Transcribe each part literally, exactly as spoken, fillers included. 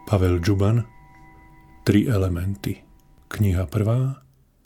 Pavel Džuban, Tri elementy. Kniha prvá,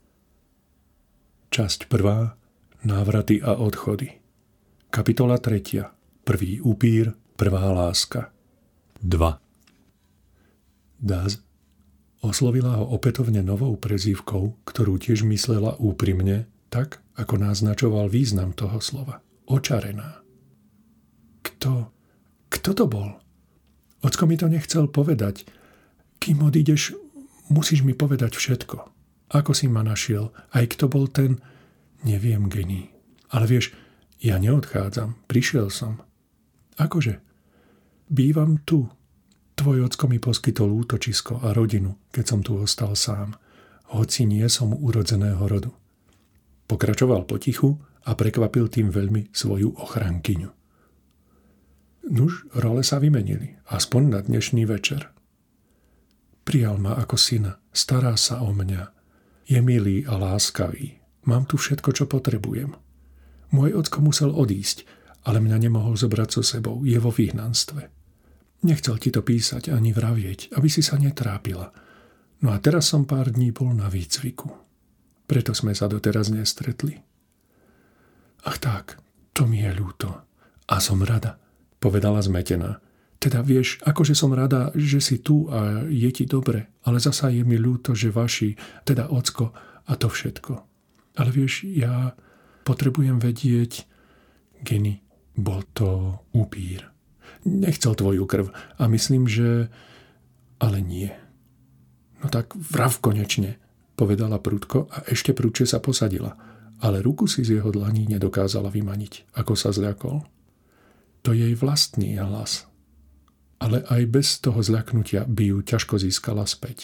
časť prvá, Návraty a odchody. Kapitola tretia. Prvý upír, prvá láska. dva. Daz oslovila ho opätovne novou prezývkou, ktorú tiež myslela úprimne, tak, ako naznačoval význam toho slova. Očarená. Kto? Kto to bol? Ocko mi to nechcel povedať. Kým odídeš, musíš mi povedať všetko. Ako si ma našiel? Aj kto bol ten? Neviem, Gení. Ale vieš, ja neodchádzam. Prišiel som. Akože? Bývam tu. Tvoj ocko mi poskytol útočisko a rodinu, keď som tu ostal sám. Hoci nie som urodzeného rodu. Pokračoval potichu a prekvapil tým veľmi svoju ochrankyňu. Nuž, role sa vymenili, aspoň na dnešný večer. Prijal ma ako syna, stará sa o mňa. Je milý a láskavý. Mám tu všetko, čo potrebujem. Môj ocko musel odísť, ale mňa nemohol zobrať so sebou. Je vo vyhnanstve. Nechcel ti to písať ani vravieť, aby si sa netrápila. No a teraz som pár dní bol na výcviku. Preto sme sa doteraz nestretli. Ach tak, to mi je ľúto. A som rada, povedala zmetená. Teda vieš, akože som rada, že si tu a je ti dobre, ale zasa je mi ľúto, že vaši, teda ocko a to všetko. Ale vieš, ja potrebujem vedieť, Geny, bol to upír. Nechcel tvoju krv a myslím, že... Ale nie. No tak vrav konečne, povedala prudko a ešte prudšie sa posadila, ale ruku si z jeho dlaní nedokázala vymaniť, ako sa zľakol. To jej vlastný hlas. Ale aj bez toho zľaknutia by ju ťažko získala späť.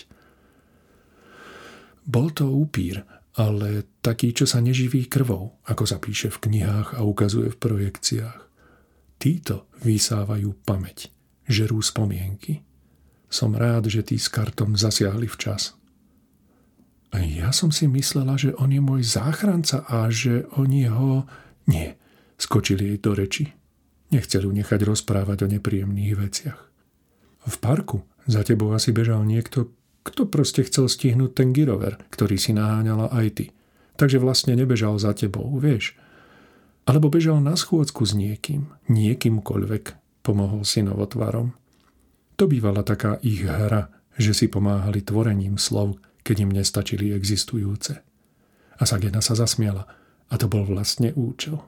Bol to upír, ale taký, čo sa neživí krvou, ako sa píše v knihách a ukazuje v projekciách. Títo vysávajú pamäť, žerú spomienky. Som rád, že tí s Kartom zasiahli včas. A ja som si myslela, že on je môj záchranca a že oni ho... Nie, skočili jej do reči. Nechceli nechať rozprávať o nepríjemných veciach. V parku za tebou asi bežal niekto, kto proste chcel stihnúť ten gyrover, ktorý si naháňala aj ty. Takže vlastne nebežal za tebou, vieš. Alebo bežal na schôdzku s niekým, niekýmkoľvek, pomohol si novotvarom. To bývala taká ich hra, že si pomáhali tvorením slov, keď im nestačili existujúce. A Sagena sa zasmiala a to bol vlastne účel.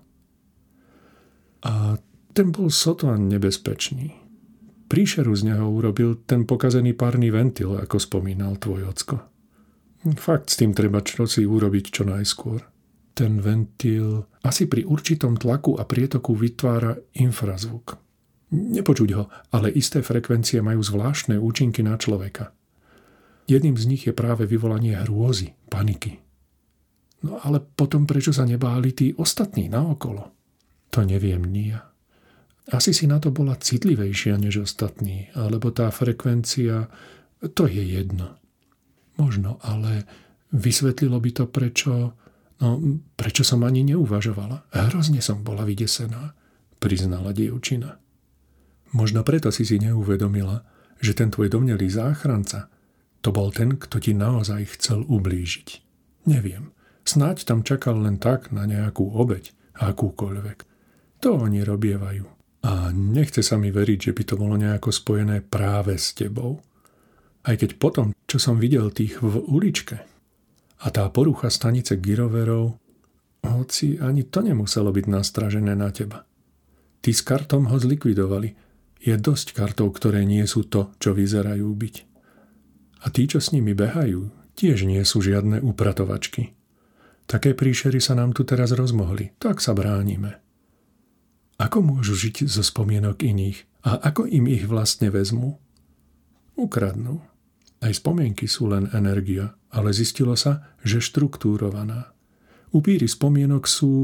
A ten bol sotva nebezpečný. Príšeru z neho urobil ten pokazený párny ventil, ako spomínal tvoj ocko. Fakt s tým treba čosi urobiť čo najskôr. Ten ventil asi pri určitom tlaku a prietoku vytvára infrazvuk. Nepočuť ho, ale isté frekvencie majú zvláštne účinky na človeka. Jedným z nich je práve vyvolanie hrôzy, paniky. No ale potom prečo sa nebáli tí ostatní naokolo? To neviem ni ja. Asi si na to bola citlivejšia než ostatní, alebo tá frekvencia, to je jedno. Možno, ale vysvetlilo by to, prečo, no, prečo som ani neuvažovala. Hrozne som bola vydesená, priznala dievčina. Možno preto si si neuvedomila, že ten tvoj domnelý záchranca, to bol ten, kto ti naozaj chcel ublížiť. Neviem, snáď tam čakal len tak na nejakú obeť, akúkoľvek. To oni robievajú. A nechce sa mi veriť, že by to bolo nejako spojené práve s tebou. Aj keď potom, čo som videl tých v uličke a tá porucha stanice gyroverov, hoci ani to nemuselo byť nastražené na teba. Tí s Kartom ho zlikvidovali. Je dosť Kartov, ktoré nie sú to, čo vyzerajú byť. A tí, čo s nimi behajú, tiež nie sú žiadne upratovačky. Také príšery sa nám tu teraz rozmohli, tak sa bránime. Ako môžu žiť zo spomienok iných a ako im ich vlastne vezmú? Ukradnú. Aj spomienky sú len energia, ale zistilo sa, že štruktúrovaná. Upíry spomienok sú,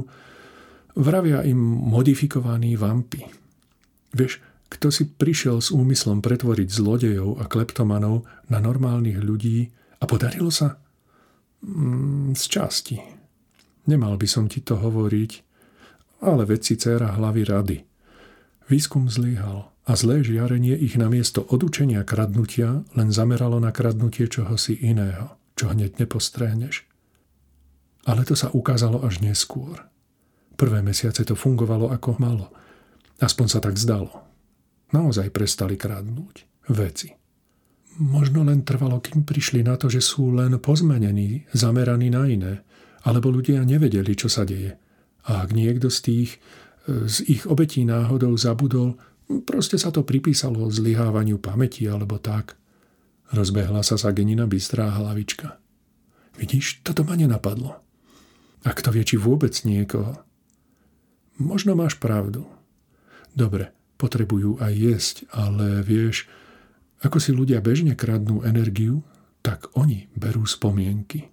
vravia im, modifikovaní vampy. Vieš, kto si prišiel s úmyslom pretvoriť zlodejov a kleptomanov na normálnych ľudí a podarilo sa? Mm, z časti. Nemal by som ti to hovoriť, ale veď si dcéra hlavy rady. Výskum zlyhal a zlé žiarenie ich namiesto odučenia kradnutia len zameralo na kradnutie čohosi iného, čo hneď nepostrehneš. Ale to sa ukázalo až neskôr. Prvé mesiace to fungovalo ako malo. Aspoň sa tak zdalo. Naozaj prestali kradnúť veci. Možno len trvalo, kým prišli na to, že sú len pozmenení, zameraní na iné, alebo ľudia nevedeli, čo sa deje. A ak niekto z tých, z ich obetí náhodou zabudol, proste sa to pripísalo zlyhávaniu pamäti alebo tak. Rozbehla sa Sagenina bystrá hlavička. Vidíš, toto ma nenapadlo. A kto vie, či vôbec niekoho. Možno máš pravdu. Dobre, potrebujú aj jesť, ale vieš, ako si ľudia bežne kradnú energiu, tak oni berú spomienky.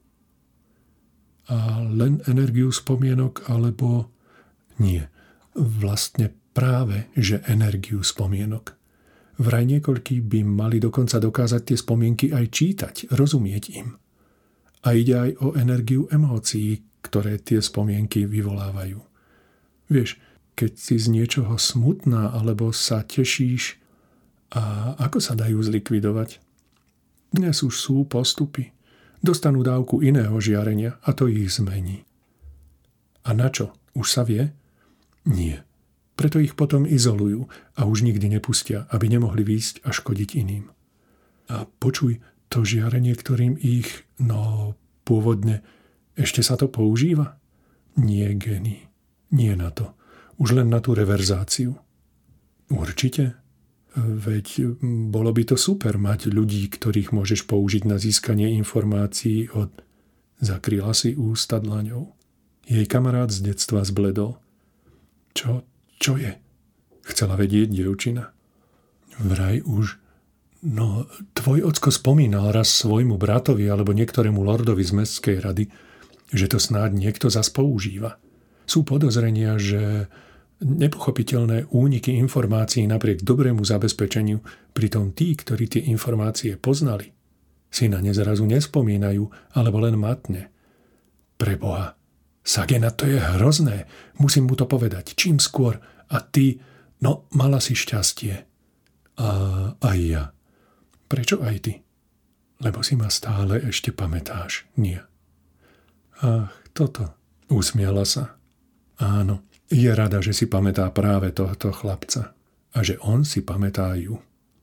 A len energiu spomienok, alebo nie. Vlastne práve, že energiu spomienok. Vraj niekoľkí by mali dokonca dokázať tie spomienky aj čítať, rozumieť im. A ide aj o energiu emócií, ktoré tie spomienky vyvolávajú. Vieš, keď si z niečoho smutná alebo sa tešíš, a ako sa dajú zlikvidovať? Dnes už sú postupy. Dostanú dávku iného žiarenia a to ich zmení. A na čo? Už sa vie? Nie. Preto ich potom izolujú a už nikdy nepustia, aby nemohli výjsť a škodiť iným. A počuj, to žiarenie, ktorým ich, no pôvodne, ešte sa to používa? Nie, Geny. Nie na to. Už len na tú reverzáciu. Určite. Veď bolo by to super mať ľudí, ktorých môžeš použiť na získanie informácií od... Zakryla si ústa dlaňou. Jej kamarát z detstva zbledol. Čo? Čo je? Chcela vedieť dievčina. Vraj už... No, tvoj ocko spomínal raz svojmu bratovi alebo niektorému lordovi z mestskej rady, že to snáď niekto zas používa. Sú podozrenia, že nepochopiteľné úniky informácií napriek dobrému zabezpečeniu, pritom tí, ktorí tie informácie poznali, si na ne zrazu nespomínajú, alebo len matne. Preboha, Sagena, to je hrozné. Musím mu to povedať čím skôr. A ty, no, mala si šťastie. A aj ja. Prečo aj ty? Lebo si ma stále ešte pamätáš, nie? Ach, toto. Usmiala sa. Áno, je rada, že si pamätá práve tohto chlapca a že on si pamätá ju.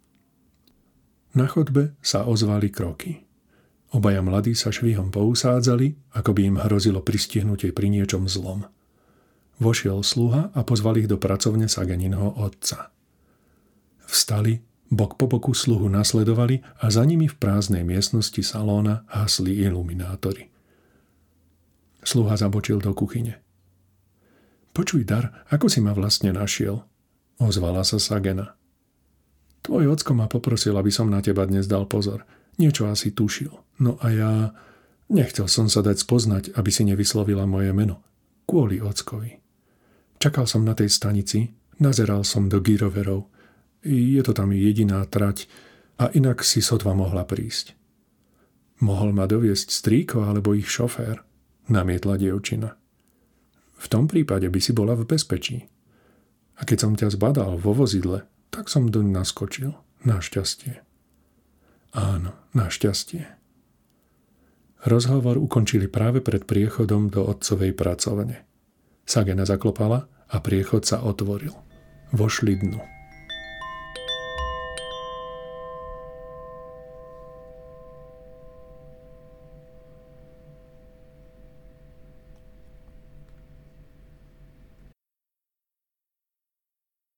Na chodbe sa ozvali kroky. Obaja mladí sa švihom pousádzali, ako by im hrozilo pristihnutie pri niečom zlom. Vošiel sluha a pozval ich do pracovne Sageninho otca. Vstali, bok po boku sluhu nasledovali a za nimi v prázdnej miestnosti salóna hasli iluminátory. Sluha zabočil do kuchyne. Počuj, Dar, ako si ma vlastne našiel? Ozvala sa Sagena. Tvoj ocko ma poprosil, aby som na teba dnes dal pozor. Niečo asi tušil. No a ja... Nechcel som sa dať spoznať, aby si nevyslovila moje meno. Kvôli ockovi. Čakal som na tej stanici, nazeral som do gyroverov. Je to tam jediná trať a inak si sotva mohla prísť. Mohol ma doviesť strýko alebo ich šofér, namietla dievčina. V tom prípade by si bola v bezpečí. A keď som ťa zbadal vo vozidle, tak som doň naskočil. Našťastie. Áno, našťastie. Rozhovor ukončili práve pred priechodom do otcovej pracovne. Sagena zaklopala a priechod sa otvoril. Vošli dnu.